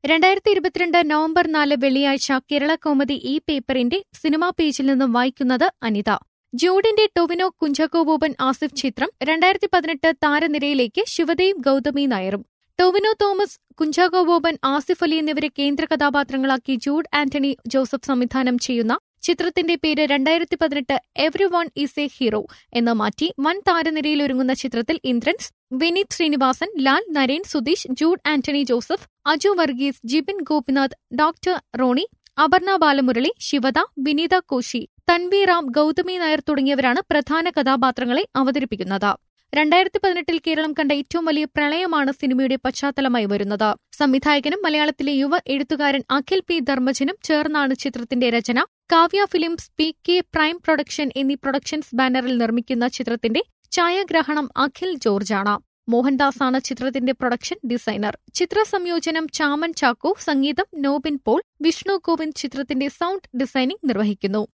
2022 November 4 വെള്ളിയാഴ്ച കേരള കൗമുദി ഈ പേപ്പറിന്റെ സിനിമാ പേജിൽ നിന്നും വായിക്കുന്നത് അനിത. ജൂഡിന്റെ ടൊവിനോ കുഞ്ചാക്കോ ബോബൻ ആസിഫ് ചിത്രം 2018 താരനിരയിലേക്ക് ശിവദേവ് ഗൌതമി നായരും. ടൊവിനോ തോമസ്, കുഞ്ചാക്കോ ബോബൻ, ആസിഫ് അലി എന്നിവരെ കേന്ദ്ര കഥാപാത്രങ്ങളാക്കി ജൂഡ് ആന്റണി ജോസഫ് സംവിധാനം ചെയ്യുന്ന ചിത്രത്തിന്റെ പേര് 2018 everyone is a hero എന്ന് മാറ്റി. വൻ താരനിരയിലൊരുങ്ങുന്ന ചിത്രത്തിൽ ഇന്ദ്രൻസ്, വിനീത് ശ്രീനിവാസൻ, ലാൽ, നരേൻ, സുധീഷ്, ജൂഡ് ആന്റണി ജോസഫ്, അജു വർഗീസ്, ജിബിൻ ഗോപിനാഥ്, ഡോക്ടർ റോണി, അപർണ ബാലമുരളി, ശിവദ, വിനീത കോശി, തൻവീർ റാം, ഗൌതമി നായർ തുടങ്ങിയവരാണ് പ്രധാന കഥാപാത്രങ്ങളെ അവതരിപ്പിക്കുന്നത്. 2018 കേരളം കണ്ട ഏറ്റവും വലിയ പ്രളയമാണ് സിനിമയുടെ പശ്ചാത്തലമായി വരുന്നത്. സംവിധായകനും മലയാളത്തിലെ യുവ എഴുത്തുകാരൻ അഖിൽ പി ധർമ്മജനും ചേർന്നാണ് ചിത്രത്തിന്റെ രചന. Kavya films, PK prime production എന്നീ പ്രൊഡക്ഷൻസ് ബാനറിൽ നിർമ്മിക്കുന്ന ചിത്രത്തിന്റെ ഛായാഗ്രഹണം അഖിൽ ജോർജാണ്. മോഹൻദാസാണ് ചിത്രത്തിന്റെ പ്രൊഡക്ഷൻ ഡിസൈനർ. ചിത്രസംയോജനം ചാമൻ ചാക്കോ, സംഗീതം നോബിൻ പോൾ, വിഷ്ണു ഗോവിന്ദ് ചിത്രത്തിന്റെ സൗണ്ട് ഡിസൈനിംഗ് നിർവഹിക്കുന്നു.